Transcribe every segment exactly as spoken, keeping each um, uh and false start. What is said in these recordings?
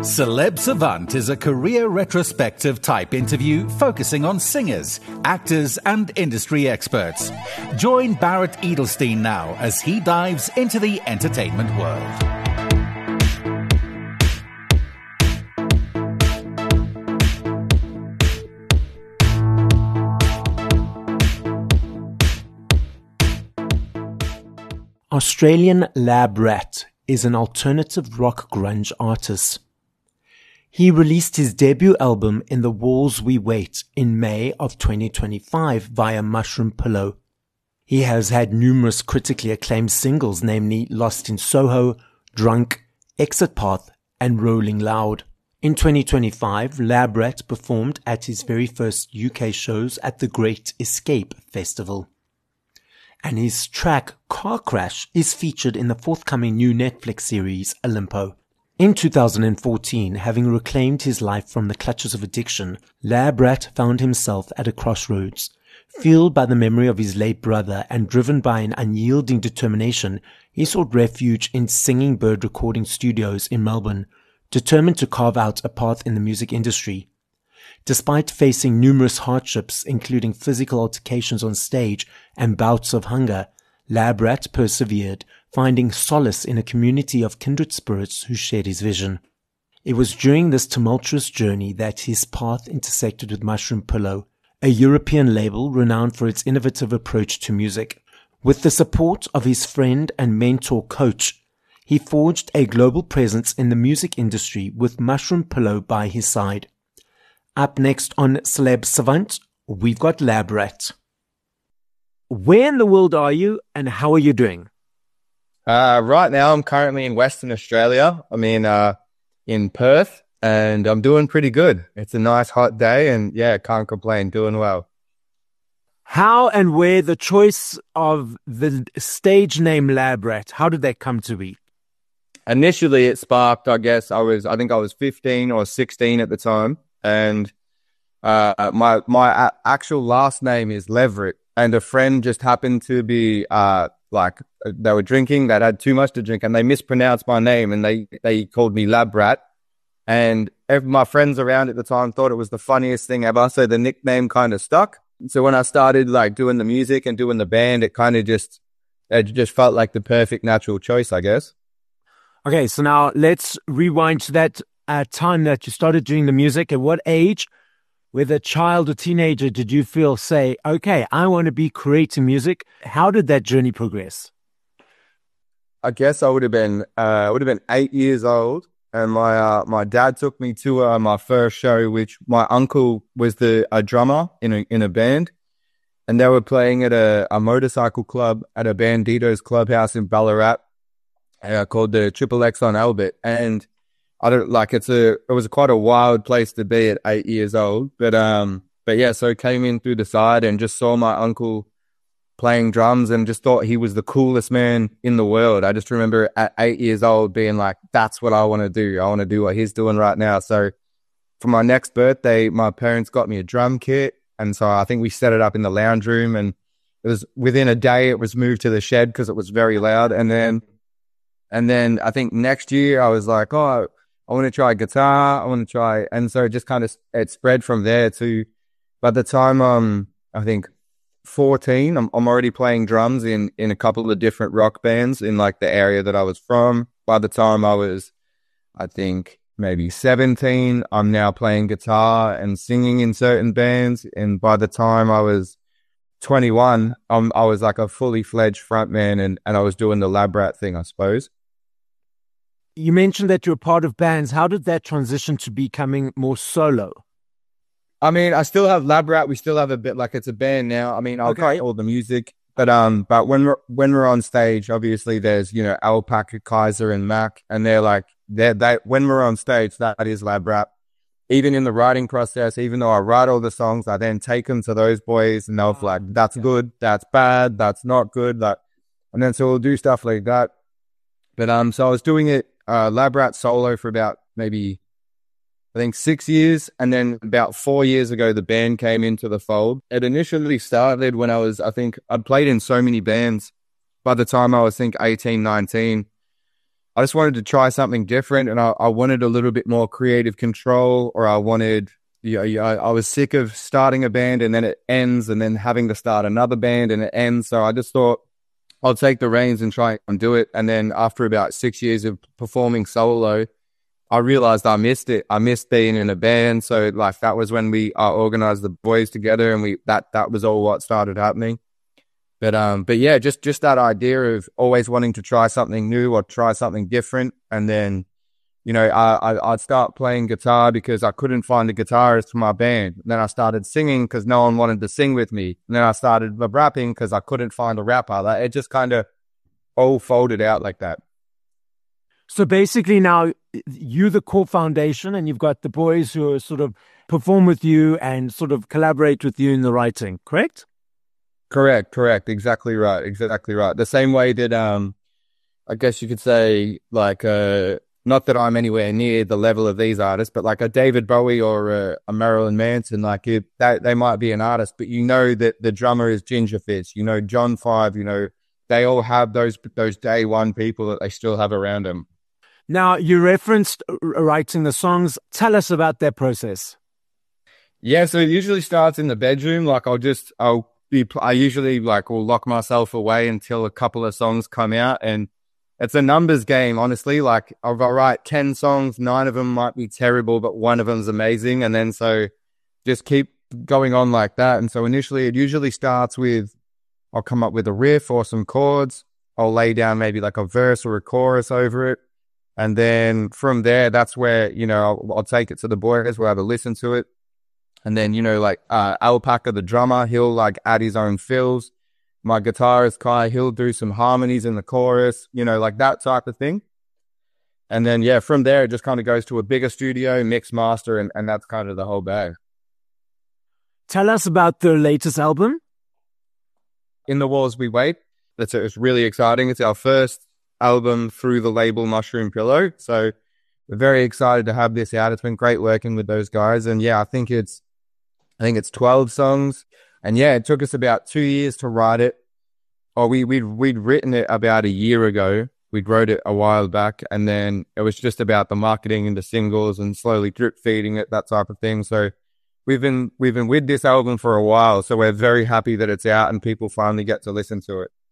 Celeb Savant is a career retrospective type interview focusing on singers, actors, and industry experts. Join Barrett Edelstein now as he dives into the entertainment world. Australian Lab Rat is an alternative rock grunge artist. He released his debut album In the Walls We Wait in May of twenty twenty-five via Mushroom Pillow. He has had numerous critically acclaimed singles, namely Lost in Soho, Drunk, Exit Path, and Rolling Loud. In twenty twenty-five, Lab Rat performed at his very first U K shows at the Great Escape Festival. And his track Car Crash is featured in the forthcoming new Netflix series Olimpo. In two thousand fourteen, having reclaimed his life from the clutches of addiction, Lab Rat found himself at a crossroads. Fueled by the memory of his late brother and driven by an unyielding determination, he sought refuge in Singing Bird recording studios in Melbourne, determined to carve out a path in the music industry. Despite facing numerous hardships, including physical altercations on stage and bouts of hunger, Lab Rat persevered, finding solace in a community of kindred spirits who shared his vision. It was during this tumultuous journey that his path intersected with Mushroom Pillow, a European label renowned for its innovative approach to music. With the support of his friend and mentor Coach, he forged a global presence in the music industry with Mushroom Pillow by his side. Up next on Celeb Savant, we've got Lab Rat. Where in the world are you and how are you doing? Uh, right now, I'm currently in Western Australia. I'm in uh, in Perth, and I'm doing pretty good. It's a nice hot day, and yeah, can't complain. Doing well. How and where the choice of the stage name Lab Rat? How did that come to be? Initially, it sparked. I guess I was. I think I was fifteen or sixteen at the time, and uh, my my a- actual last name is Leverett, and a friend just happened to be uh. like they were drinking, they'd had too much to drink and they mispronounced my name and they, they called me Lab Rat. And every, my friends around at the time thought it was the funniest thing ever. So the nickname kind of stuck. So when I started like doing the music and doing the band, it kind of just, it just felt like the perfect natural choice, I guess. Okay. So now let's rewind to that uh, time that you started doing the music. At what age, whether child or teenager, did you feel, say, okay, I want to be creating music? How did that journey progress? I guess I would have been, uh, I would have been eight years old, and my uh, my dad took me to uh, my first show, which my uncle was the a drummer in a in a band, and they were playing at a, a motorcycle club at a Bandito's clubhouse in Ballarat, uh, called the Triple X on Albert, and I don't like it's a it was quite a wild place to be at eight years old, but um but yeah, so came in through the side and just saw my uncle playing drums and just thought he was the coolest man in the world. I just remember at eight years old being like, that's what I want to do. I want to do what he's doing right now. So for my next birthday, my parents got me a drum kit, and so I think we set it up in the lounge room, and it was within a day it was moved to the shed because it was very loud. And then and then I think next year I was like, oh, I want to try guitar. I want to try. And so it just kind of, it spread from there to, by the time um I think fourteen, I'm, I'm already playing drums in, in a couple of different rock bands in like the area that I was from. By the time I was, I think maybe seventeen, I'm now playing guitar and singing in certain bands. And by the time I was twenty-one, um, I was like a fully fledged frontman, and, and I was doing the Lab Rat thing, I suppose. You mentioned that you're part of bands. How did that transition to becoming more solo? I mean, I still have Lab Rat. We still have a bit like it's a band now. I mean, I'll Okay. write all the music, but um, but when we're when we're on stage, obviously there's you know Alpaca, Kaiser, and Mac, and they're like they're they when we're on stage, that is Lab Rat. Even in the writing process, even though I write all the songs, I then take them to those boys, and they'll be like, that's good, that's bad, that's not good, that, and then so we'll do stuff like that. But um, so I was doing it. Uh, Lab Rat solo for about maybe, I think six years. And then about four years ago, the band came into the fold. It initially started when I was, I think I'd played in so many bands by the time I was, I think, eighteen, nineteen. I just wanted to try something different, and I, I wanted a little bit more creative control, or I wanted, you know, I, I was sick of starting a band and then it ends, and then having to start another band and it ends. So I just thought I'll take the reins and try and do it. And then after about six years of performing solo, I realized I missed it. I missed being in a band. So like that was when we uh, organized the boys together, and we that that was all what started happening. But um, but yeah, just just that idea of always wanting to try something new or try something different, and then, you know, I, I I'd start playing guitar because I couldn't find a guitarist for my band. And then I started singing because no one wanted to sing with me. And then I started rapping because I couldn't find a rapper. Like, it just kind of all folded out like that. So basically, now you're the core foundation, and you've got the boys who are sort of perform with you and sort of collaborate with you in the writing. Correct? Correct, correct. Exactly right. Exactly right. The same way that, um, I guess you could say, like, uh, not that I'm anywhere near the level of these artists, but like a David Bowie or a, a Marilyn Manson, like it, that, they might be an artist, but you know that the drummer is Ginger Fitz, you know, John Five, you know, they all have those, those day one people that they still have around them. Now, you referenced writing the songs. Tell us about that process. Yeah, so it usually starts in the bedroom. Like I'll just, I'll, I usually like will lock myself away until a couple of songs come out, and it's a numbers game, honestly. Like if I write ten songs, nine of them might be terrible, but one of them's amazing. And then so just keep going on like that. And so initially it usually starts with, I'll come up with a riff or some chords. I'll lay down maybe like a verse or a chorus over it. And then from there, that's where, you know, I'll, I'll take it to the boys, we'll have a listen to it. And then, you know, like uh, Alpaca, the drummer, he'll like add his own fills. My guitarist, Kai, he'll do some harmonies in the chorus, you know, like that type of thing. And then, yeah, from there, it just kind of goes to a bigger studio, mix, master, and, and that's kind of the whole bag. Tell us about the latest album. In the Walls We Wait. That's it's really exciting. It's our first album through the label Mushroom Pillow. So we're very excited to have this out. It's been great working with those guys. And yeah, I think it's, I think it's twelve songs. And yeah, it took us about two years to write it. Or we, we'd, we'd written it about a year ago. We wrote it a while back, and then it was just about the marketing and the singles and slowly drip feeding it, that type of thing. So we've been, we've been with this album for a while. So we're very happy that it's out and people finally get to listen to it.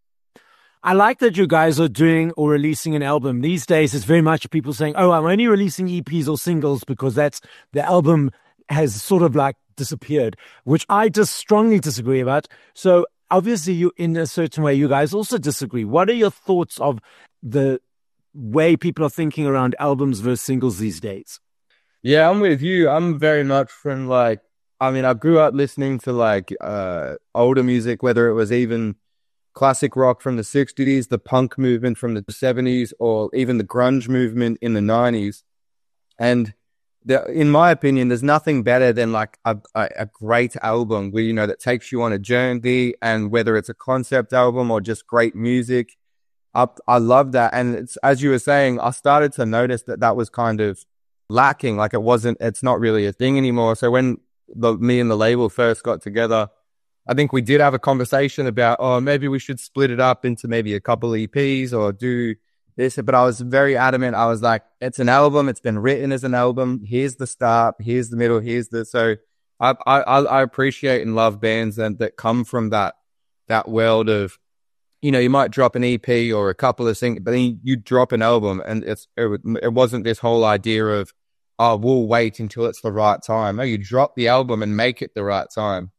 I like that you guys are doing or releasing an album. These days, it's very much people saying, oh, I'm only releasing E Ps or singles because that's the album has sort of like disappeared, which I just strongly disagree about. So obviously, you, in a certain way, you guys also disagree. What are your thoughts of the way people are thinking around albums versus singles these days? Yeah, I'm with you. I'm very much from like, I mean, I grew up listening to like uh, older music, whether it was even classic rock from the sixties, the punk movement from the seventies, or even the grunge movement in the nineties. And the, in my opinion, there's nothing better than like a, a, a great album where, you know, that takes you on a journey, and whether it's a concept album or just great music. I, I love that. And it's, as you were saying, I started to notice that that was kind of lacking. Like it wasn't, it's not really a thing anymore. So when the, me and the label first got together, I think we did have a conversation about, oh, maybe we should split it up into maybe a couple E Ps or do this. But I was very adamant. I was like, it's an album. It's been written as an album. Here's the start. Here's the middle. Here's the, so I, I, I appreciate and love bands and that come from that, that world of, you know, you might drop an E P or a couple of things, but then you drop an album, and it's, it, it wasn't this whole idea of, oh, we'll wait until it's the right time. No, you drop the album and make it the right time.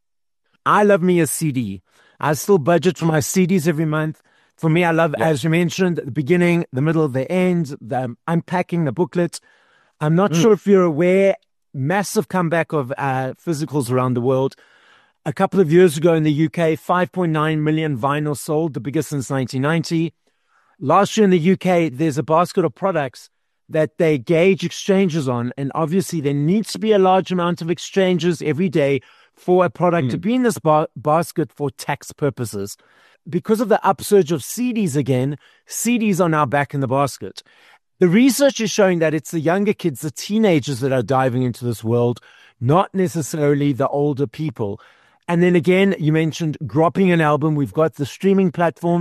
I love me a C D. I still budget for my C Ds every month. For me, I love, yep. as you mentioned, the beginning, the middle, the end, the unpacking, the booklet. I'm not mm. sure if you're aware, massive comeback of uh, physicals around the world. A couple of years ago in the U K, five point nine million vinyl sold, the biggest since nineteen ninety. Last year in the U K, there's a basket of products that they gauge exchanges on. And obviously, there needs to be a large amount of exchanges every day for a product mm. to be in this ba- basket for tax purposes. Because of the upsurge of C Ds again, C Ds are now back in the basket. The research is showing that it's the younger kids, the teenagers that are diving into this world, not necessarily the older people. And then again, you mentioned dropping an album. We've got the streaming platforms.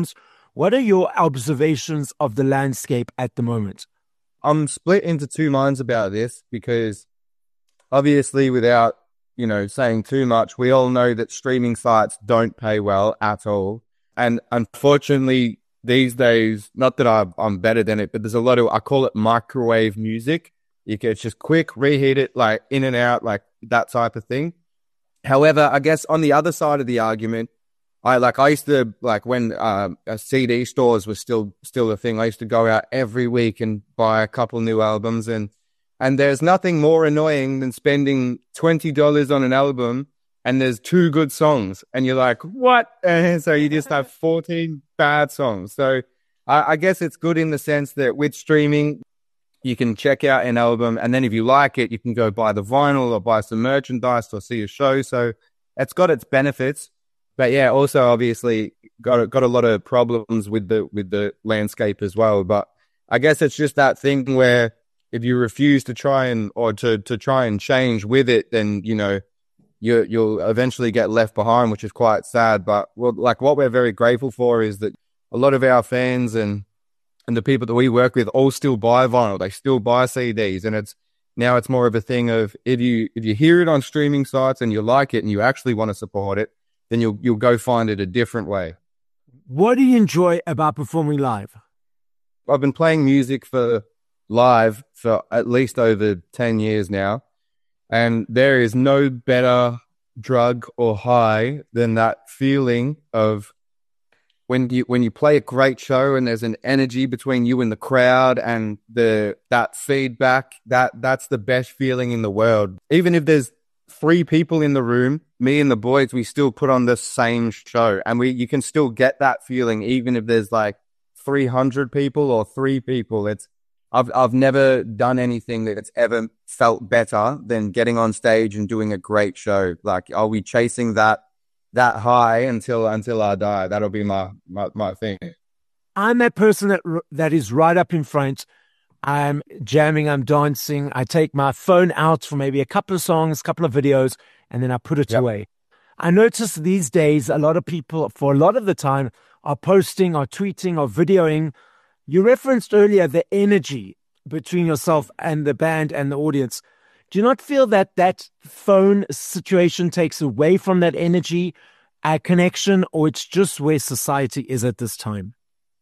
What are your observations of the landscape at the moment? I'm split into two minds about this because obviously, without, you know, saying too much, we all know that streaming sites don't pay well at all. And unfortunately, these days, not that I, I'm better than it, but there's a lot of, I call it microwave music. You can, it's just quick, reheat it, like in and out, like that type of thing. However, I guess on the other side of the argument, I like, I used to, like when um, C D stores were still, still a thing, I used to go out every week and buy a couple new albums. And, and there's nothing more annoying than spending twenty dollars on an album and there's two good songs and you're like, what? And so you just have fourteen bad songs. So I, I guess it's good in the sense that with streaming, you can check out an album and then if you like it, you can go buy the vinyl or buy some merchandise or see a show. So it's got its benefits. But yeah, also obviously got got a lot of problems with the with the landscape as well. But I guess it's just that thing where if you refuse to try and or to to try and change with it, then you know you you'll eventually get left behind, which is quite sad. But well, like what we're very grateful for is that a lot of our fans and and the people that we work with all still buy vinyl. They still buy C Ds, and it's now it's more of a thing of if you if you hear it on streaming sites and you like it and you actually want to support it, then you'll you'll go find it a different way. What do you enjoy about performing live? I've been playing music for live for at least over ten years now, and there is no better drug or high than that feeling of when you when you play a great show and there's an energy between you and the crowd and the that feedback. That that's the best feeling in the world. Even if there's three people in the room, me and the boys, we still put on the same show, and we you can still get that feeling even if there's like three hundred people or three people. It's I've I've never done anything that's ever felt better than getting on stage and doing a great show. Like I'll be chasing that that high until until I die. That'll be my my, my thing. I'm that person that that is right up in front. I'm jamming, I'm dancing. I take my phone out for maybe a couple of songs, a couple of videos, and then I put it Yep. away. I notice these days a lot of people, for a lot of the time, are posting, or tweeting, or videoing. You referenced earlier the energy between yourself and the band and the audience. Do you not feel that that phone situation takes away from that energy, uh, connection, or it's just where society is at this time?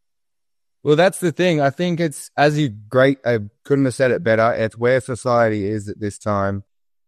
Well, that's the thing. I think it's, as you great, I couldn't have said it better. It's where society is at this time.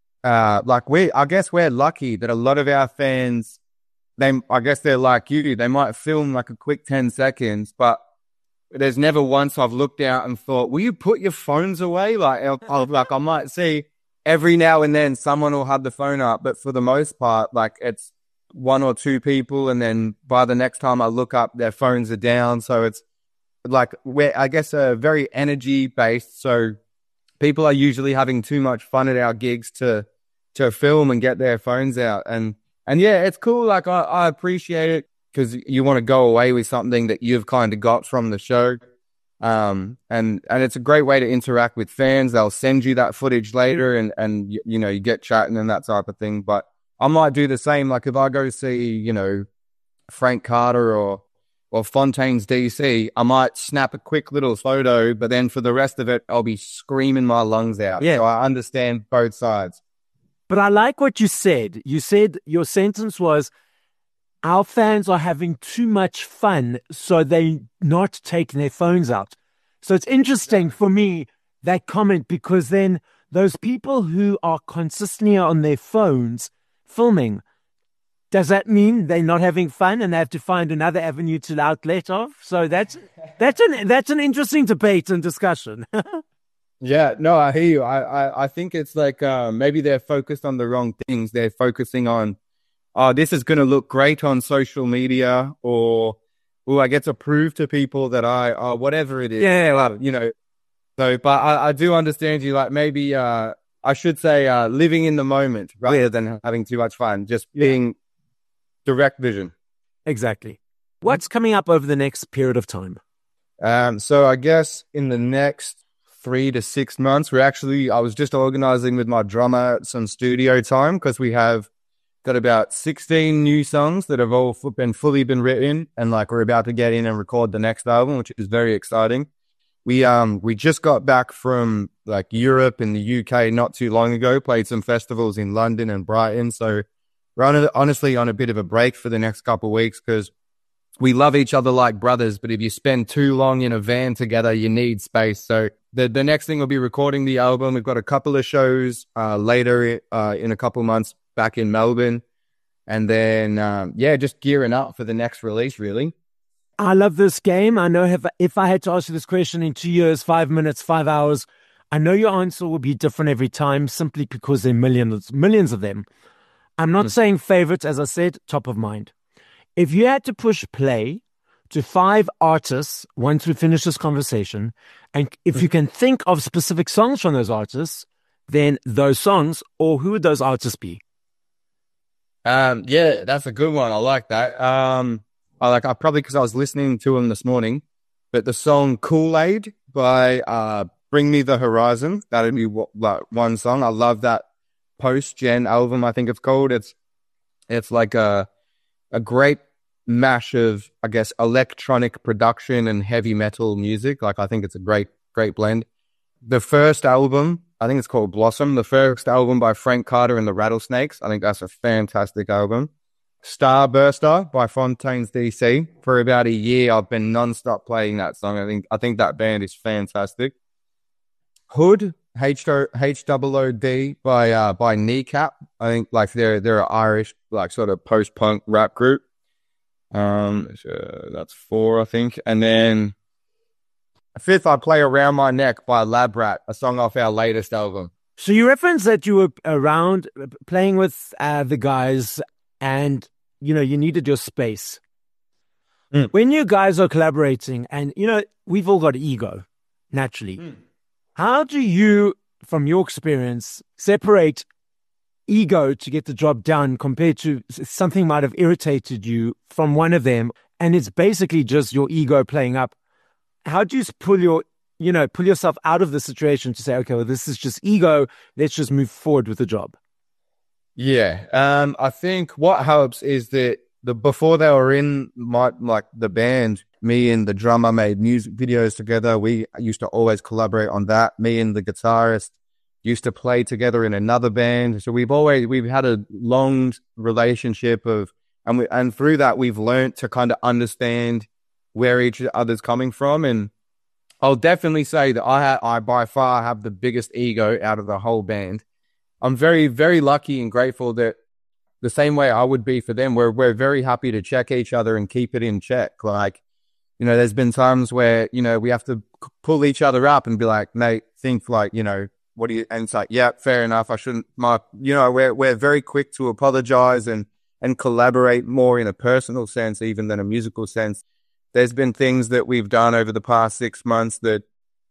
Uh, like we, I guess we're lucky that a lot of our fans, they, I guess they're like you. They might film like a quick ten seconds, but there's never once I've looked out and thought, will you put your phones away? Like, I'll, I'll, like I might see every now and then someone will have the phone up, but for the most part, like it's one or two people. And then by the next time I look up, their phones are down. So it's, like we're, I guess, uh, very energy based. So people are usually having too much fun at our gigs to, to film and get their phones out. And, and yeah, it's cool. Like I, I appreciate it because you want to go away with something that you've kind of got from the show. Um, and, and it's a great way to interact with fans. They'll send you that footage later and, and, you, you know, you get chatting and that type of thing. But I might do the same. Like if I go see, you know, Frank Carter or, or Fontaine's D C, I might snap a quick little photo, but then for the rest of it, I'll be screaming my lungs out. Yeah. So I understand both sides. But I like what you said. You said your sentence was, our fans are having too much fun, so they're not taking their phones out. So it's interesting for me, that comment, because then those people who are consistently on their phones filming, does that mean they're not having fun and they have to find another avenue to outlet of? So that's that's an that's an interesting debate and discussion. Yeah, no, I hear you. I, I, I think it's like uh, maybe they're focused on the wrong things. They're focusing on, oh, this is going to look great on social media, or, oh, I get to prove to people that I, or whatever it is. Yeah, well, you know. So, but I, I do understand you. Like maybe uh, I should say uh, living in the moment rather than having too much fun. Just being direct vision. Exactly. What's coming up over the next period of time? Um, so I guess in the next three to six months, we're actually, I was just organizing with my drummer some studio time because we have got about sixteen new songs that have all been fully been written, and like we're about to get in and record the next album, which is very exciting. We um we just got back from like Europe and the U K not too long ago, played some festivals in London and Brighton. So we're on a, honestly on a bit of a break for the next couple of weeks because we love each other like brothers. But if you spend too long in a van together, you need space. So the the next thing will be recording the album. We've got a couple of shows uh, later uh, in a couple of months back in Melbourne. And then, um, yeah, just gearing up for the next release, really. I love this game. I know if, if I had to ask you this question in two years, five minutes, five hours, I know your answer will be different every time simply because there are millions, millions of them. I'm not mm. saying favorites, as I said, top of mind. If you had to push play to five artists once we finish this conversation, and if you can think of specific songs from those artists, then those songs, or who would those artists be? Um, yeah, that's a good one. I like that. Um, I like, I probably, cause I was listening to him this morning, but the song Kool-Aid by, uh, Bring Me the Horizon, that'd be what, like one song. I love that post-gen album, I think it's called. It's, it's like a, a great mash of, I guess, electronic production and heavy metal music. Like, I think it's a great, great blend. The first album, I think it's called Blossom, the first album by Frank Carter and the Rattlesnakes. I think that's a fantastic album. Starburster by Fontaines D C. For about a year, I've been non-stop playing that song. I think I think that band is fantastic. Hood, H O O D by uh, by Kneecap. I think like they're they're an Irish like sort of post-punk rap group. Um, uh, that's four, I think, and then. Fifth, I Play Around My Neck by Lab Rat, a song off our latest album. So you referenced that you were around playing with uh, the guys and, you know, you needed your space. Mm. When you guys are collaborating and, you know, we've all got ego, naturally. Mm. How do you, from your experience, separate ego to get the job done compared to something might have irritated you from one of them and it's basically just your ego playing up? How do you pull your, you know, pull yourself out of the situation to say, okay, well, this is just ego. Let's just move forward with the job. Yeah. Um, I think what helps is that the, before they were in my, like the band, me and the drummer made music videos together. We used to always collaborate on that. Me and the guitarist used to play together in another band. So we've always, we've had a long relationship of, and we, and through that, we've learned to kind of understand where each other's coming from. And I'll definitely say that I, ha- I by far have the biggest ego out of the whole band. I'm very, very lucky and grateful that the same way I would be for them, we're, we're very happy to check each other and keep it in check. Like, you know, there's been times where, you know, we have to pull each other up and be like, mate, think like, you know, what do you, and it's like, yeah, fair enough. I shouldn't, my, you know, we're, we're very quick to apologize and, and collaborate more in a personal sense, even than a musical sense. There's been things that we've done over the past six months that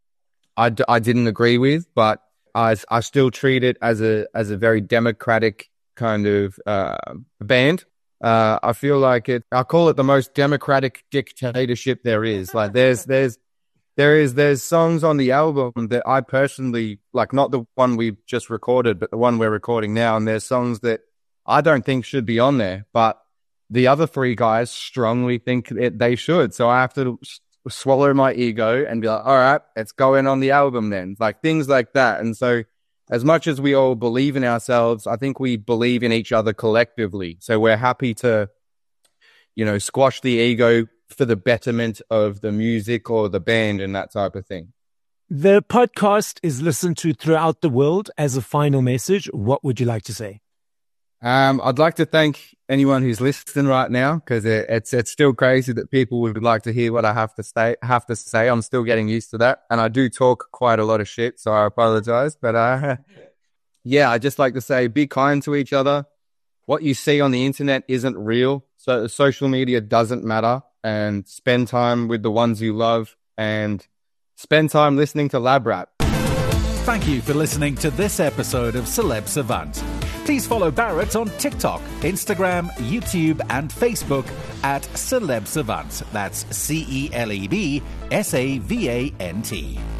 I, d- I didn't agree with, but I, I still treat it as a as a very democratic kind of uh, band. Uh, I feel like it. I call it the most democratic dictatorship there is. Like there's there's there is there's songs on the album that I personally like, not the one we've just recorded, but the one we're recording now. And there's songs that I don't think should be on there, but the other three guys strongly think it, they should. So I have to s- swallow my ego and be like, all right, it's going on the album then. Like things like that. And so as much as we all believe in ourselves, I think we believe in each other collectively. So we're happy to, you know, squash the ego for the betterment of the music or the band and that type of thing. The podcast is listened to throughout the world. As a final message, what would you like to say? Um, I'd like to thank anyone who's listening right now, because it, it's it's still crazy that people would like to hear what I have to say. Have to say, I'm still getting used to that, and I do talk quite a lot of shit, so I apologize. But uh, yeah, I just like to say, be kind to each other. What you see on the internet isn't real, so social media doesn't matter. And spend time with the ones you love, and spend time listening to Lab Rat. Thank you for listening to this episode of Celeb Savant. Please follow Barrett on TikTok, Instagram, YouTube, and Facebook at Celeb Savant. That's C E L E B S A V A N T.